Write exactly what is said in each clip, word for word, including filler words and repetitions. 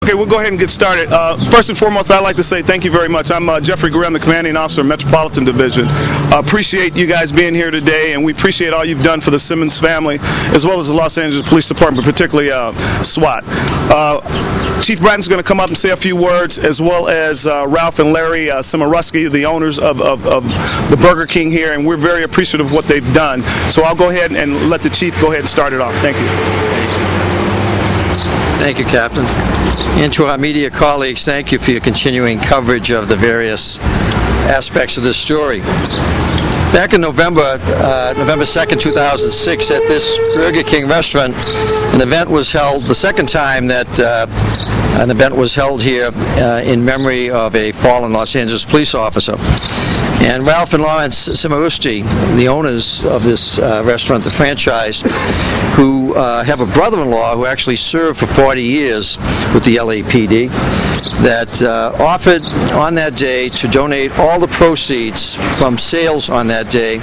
Okay, we'll go ahead and get started. Uh, first and foremost, I'd like to say thank you very much. I'm uh, Jeffrey Graham, the Commanding Officer of Metropolitan Division. Uh, appreciate you guys being here today, and we appreciate all you've done for the Simmons family, as well as the Los Angeles Police Department, particularly uh, SWAT. Uh, Chief Bratton's going to come up and say a few words, as well as uh, Ralph and Larry uh, Simaruski, the owners of, of, of the Burger King here, and we're very appreciative of what they've done. So I'll go ahead and let the Chief go ahead and start it off. Thank you. Thank you, Captain. And to our media colleagues, thank you for your continuing coverage of the various aspects of this story. Back in November, uh, November second, two thousand six, at this Burger King restaurant, an event was held, the second time that uh, an event was held here uh, in memory of a fallen Los Angeles police officer. And Ralph and Lawrence Simaruski, the owners of this uh, restaurant, the franchise, who uh, have a brother-in-law who actually served for forty years with the L A P D, that uh, offered on that day to donate all the proceeds from sales on that day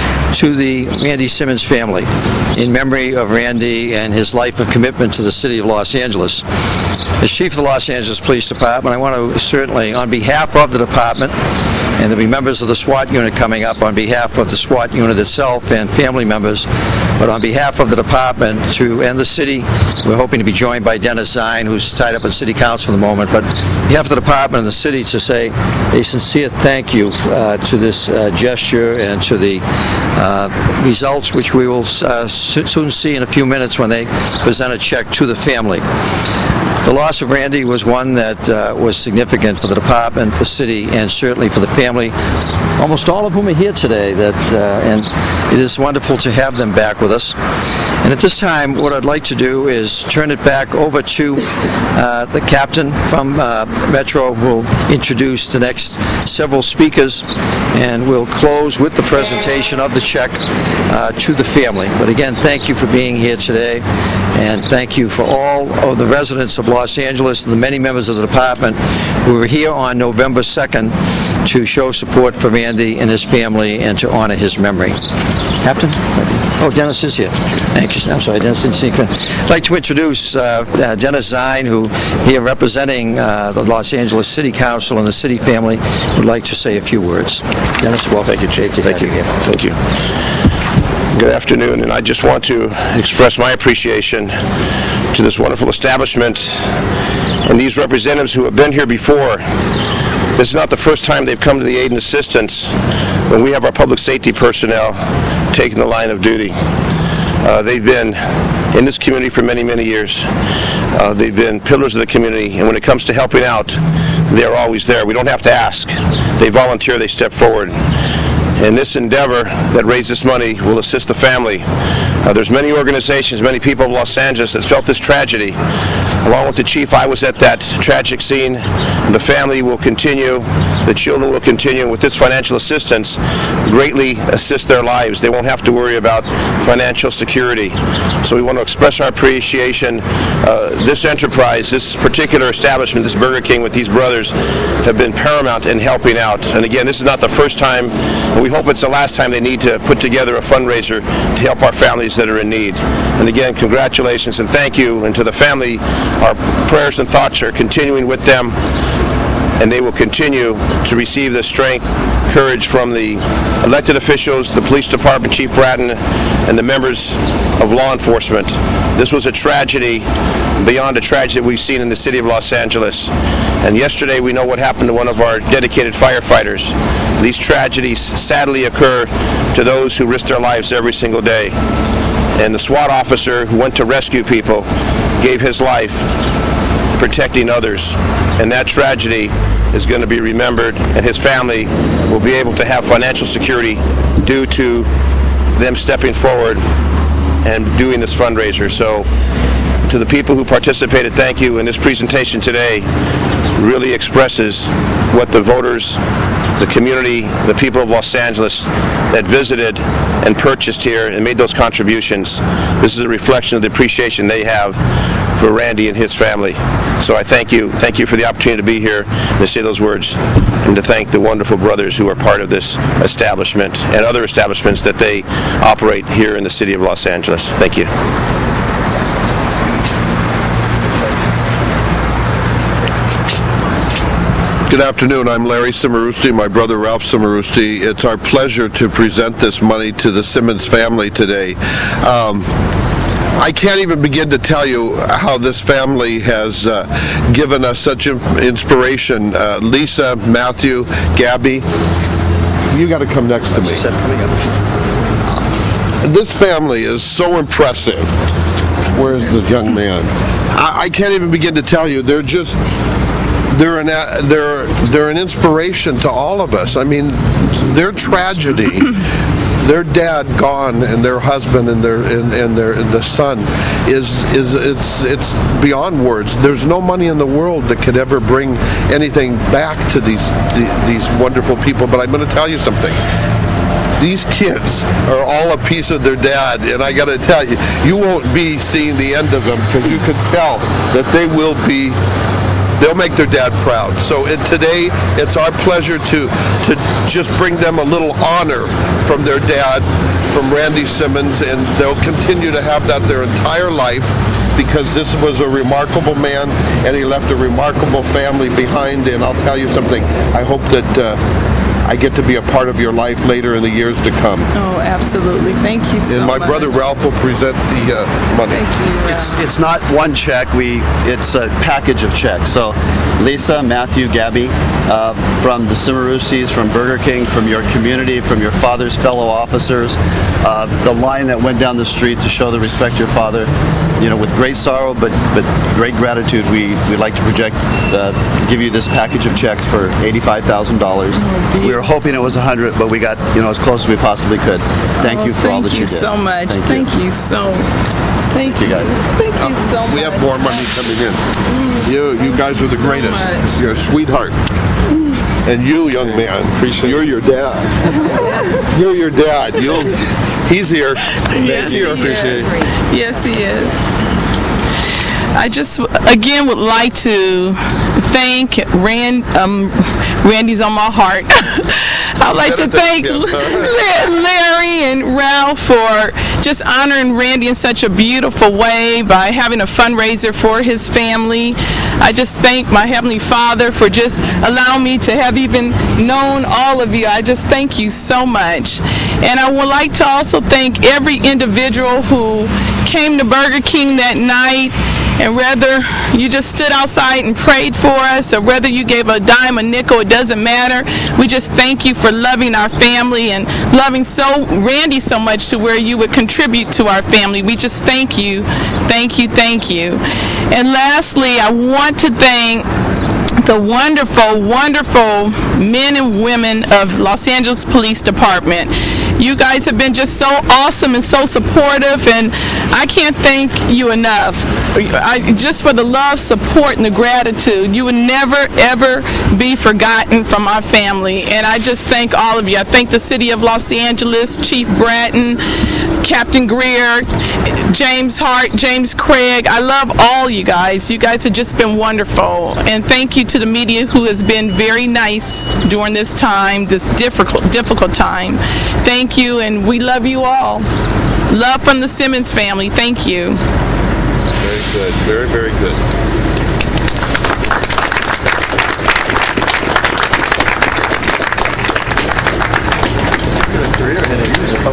to the Randy Simmons family in memory of Randy and his life of commitment to the city of Los Angeles. As Chief of the Los Angeles Police Department, I want to certainly, on behalf of the department, and there'll be members of the SWAT unit coming up, on behalf of the SWAT unit itself and family members, but on behalf of the department to and the city, we're hoping to be joined by Dennis Zine, who's tied up in City Council for the moment, but on behalf of the department and the city, to say a sincere thank you uh, to this uh, gesture and to the uh, results, which we will uh, soon see in a few minutes when they present a check to the family. The loss of Randy was one that uh, was significant for the department, the city, and certainly for the family, almost all of whom are here today. That uh, and it is wonderful to have them back with us. And at this time, what I'd like to do is turn it back over to uh, the captain from uh, Metro, who will introduce the next several speakers, and we'll close with the presentation of the check uh, to the family. But again, thank you for being here today, and thank you for all of the residents of Los Angeles and the many members of the department who were here on November second to show support for Randy and his family and to honor his memory. Captain? Oh, Dennis is here. Thank you. I'm sorry, Dennis didn't see you. I'd like to introduce uh, uh, Dennis Zine, who here representing uh, the Los Angeles City Council and the city family would like to say a few words. Dennis, welcome. Thank you, Chief. Thank you. you. Thank you. Good afternoon, and I just want to express my appreciation to this wonderful establishment and these representatives who have been here before. This is not the first time they've come to the aid and assistance when we have our public safety personnel taking the line of duty. Uh, they've been in this community for many, many years. Uh, they've been pillars of the community, and when it comes to helping out, they're always there. We don't have to ask. They volunteer, they step forward. And this endeavor that raised this money will assist the family. Uh, there's many organizations, many people of Los Angeles that felt this tragedy. Along with the chief, I was at that tragic scene. The family will continue, the children will continue, with this financial assistance, greatly assist their lives. They won't have to worry about financial security. So we want to express our appreciation. Uh, this enterprise, this particular establishment, this Burger King with these brothers, have been paramount in helping out. And again, this is not the first time. We hope it's the last time they need to put together a fundraiser to help our families that are in need. And again, congratulations and thank you. And to the family, our prayers and thoughts are continuing with them, and they will continue to receive the strength, courage from the elected officials, the police department, Chief Bratton, and the members of law enforcement. This was a tragedy beyond a tragedy that we've seen in the city of Los Angeles. And yesterday we know what happened to one of our dedicated firefighters. These tragedies sadly occur to those who risk their lives every single day. And the SWAT officer who went to rescue people gave his life protecting others. And that tragedy is going to be remembered, and his family will be able to have financial security due to them stepping forward and doing this fundraiser. So to the people who participated, thank you. And this presentation today really expresses what the voters, the community, the people of Los Angeles that visited and purchased here and made those contributions. This is a reflection of the appreciation they have for Randy and his family. So I thank you. Thank you for the opportunity to be here and to say those words, and to thank the wonderful brothers who are part of this establishment and other establishments that they operate here in the city of Los Angeles. Thank you. Good afternoon. I'm Larry Cimarusti, my brother Ralph Cimarusti. It's our pleasure to present this money to the Simmons family today. Um, I can't even begin to tell you how this family has uh, given us such inspiration. Uh, Lisa, Matthew, Gabby, you got to come next to me. This family is so impressive. Where's the young man? I, I can't even begin to tell you. They're just... They're an they're they're an inspiration to all of us. I mean, their tragedy, their dad gone, and their husband and their and, and their the son is is it's it's beyond words. There's no money in the world that could ever bring anything back to these these wonderful people. But I'm going to tell you something. These kids are all a piece of their dad, and I got to tell you, you won't be seeing the end of them because you can tell that they will be. They'll make their dad proud. So it, today, it's our pleasure to to just bring them a little honor from their dad, from Randy Simmons, and they'll continue to have that their entire life because this was a remarkable man, and he left a remarkable family behind. And I'll tell you something, I hope that uh, I get to be a part of your life later in the years to come. Oh, absolutely. Thank you so much. And my much. brother Ralph will present the uh, money. Thank you, Ralph. It's it's not one check. We it's a package of checks. So, Lisa, Matthew, Gabby, uh, from the Cimarustis, from Burger King, from your community, from your father's fellow officers, uh, the line that went down the street to show the respect to your father. You know, with great sorrow, but but great gratitude, we we'd like to project, uh, give you this package of checks for eighty-five thousand dollars. Oh, we were hoping it was a hundred, but we got you know as close as we possibly could. Thank oh, you for all that you, you did. so much. Thank, thank you. you so. Thank you. you guys. Thank you so much. We have more money coming in. Mm, You you guys are the so greatest. much. You're a sweetheart. And you, young man, Appreciate you're your dad. You're your dad. You'll. He's here. Yes, He's here. he is. Yes, he is. I just, again, would like to thank Rand, um, Randy's on my heart. I'd like to thank Larry and Ralph for just honoring Randy in such a beautiful way by having a fundraiser for his family. I just thank my Heavenly Father for just allowing me to have even known all of you. I just thank you so much. And I would like to also thank every individual who came to Burger King that night. And whether you just stood outside and prayed for us or whether you gave a dime, a nickel, it doesn't matter. We just thank you for loving our family and loving so Randy so much to where you would contribute to our family. We just thank you, thank you, thank you. And lastly, I want to thank the wonderful, wonderful men and women of Los Angeles Police Department. You guys have been just so awesome and so supportive, and I can't thank you enough. I, just for the love, support, and the gratitude. You would never, ever be forgotten from our family, and I just thank all of you. I thank the City of Los Angeles, Chief Bratton, Captain Greer, James Hart, James Craig. I love all you guys. You guys have just been wonderful, and thank you to the media who has been very nice during this time, this difficult, difficult time. Thank you, and we love you all. Love from the Simmons family. Thank you. Very good. Very, very good.